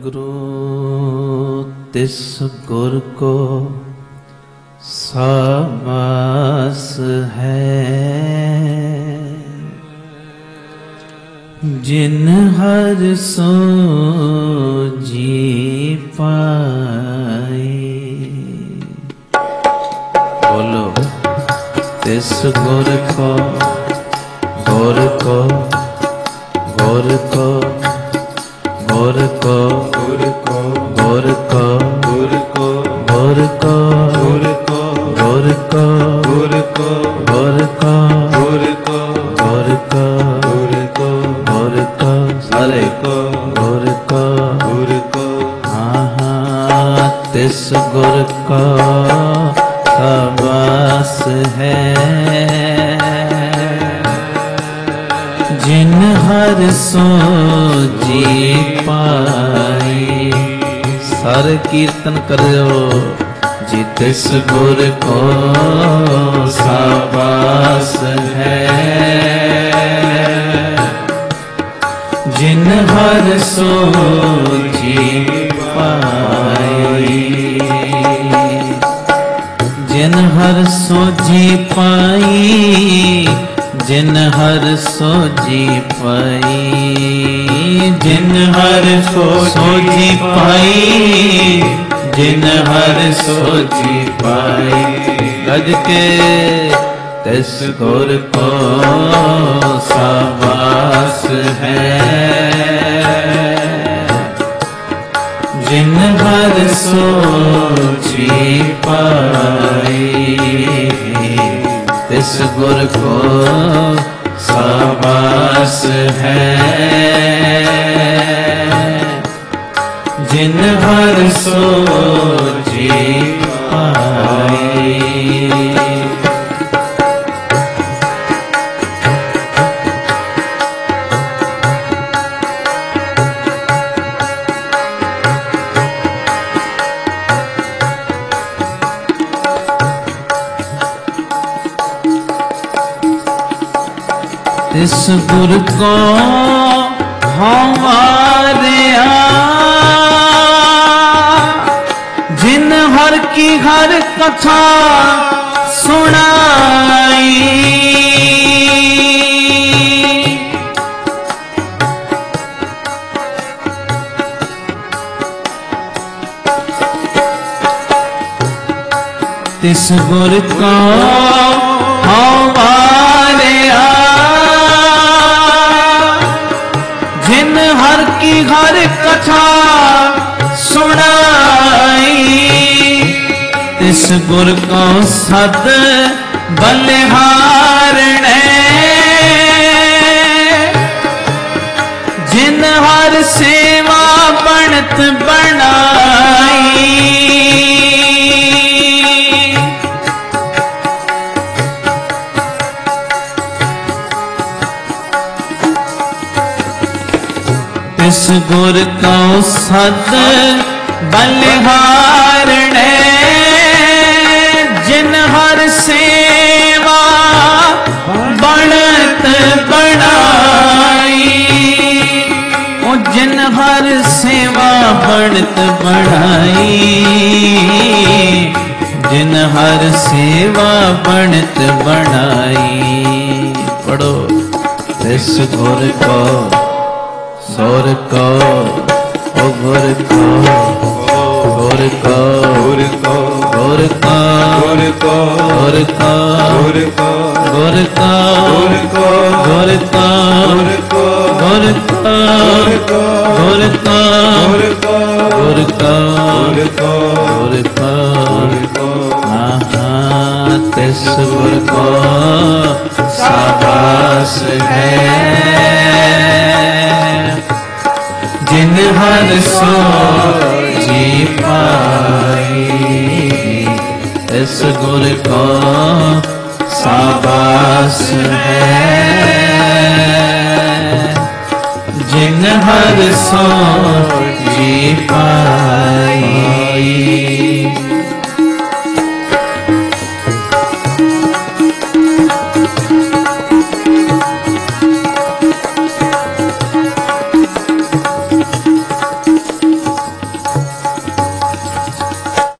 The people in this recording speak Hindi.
गुरु तिस गुर को साबास है, जिन हर सो जी पाए। बोलो तिस गुर को गुर को गुर को गुर को गुर को गुर को गुर को गुर को गुर को गुर को गुर को गुर को गुर को गुर को गुर को गुर को सारे को गुर को गुर को हाँ हाँ तिस गुर को साबास है, जिन हर सो जी पाए। सारे कीर्तन करो जी तिस गुर को साबास है, जिन हर सो जी पाए। जिन हर सो जी पाई, जिन हर सो जी पाई, जिन हर सो जी पाई, जिन हर सो जी पाई। गज के तिस गुर को साबास है, जिन हर सो जी पाई। तिस गुर को साबास है, जिन हर सो जी पाए। तिस गुर को हमारे जिन हर की हर कथा सुनाई। तिस गुर को हमारे जिन हर की हर कथा सुनाई। तिस गुर को सद बलिहारणे, जिन हर सेवा बनत बनाई। तिस गुर को सद बलिहारणे, जिन हर सेवा बनत बनाई। ओ जिन हर सेवा बनत बनाई, जिन हर सेवा बनत बनाई। पढ़ो तिस गुर को सोर को ओ गुर को गुर को गुर को गुर को गुर को गुर को गुर को गुर को गुर को गुर को गुर को गुर को गुर को हाँ हाँ तिस गुर को साबास है, जिन हर सो जी पाई। इस गुर को साबास है, जिन हर सो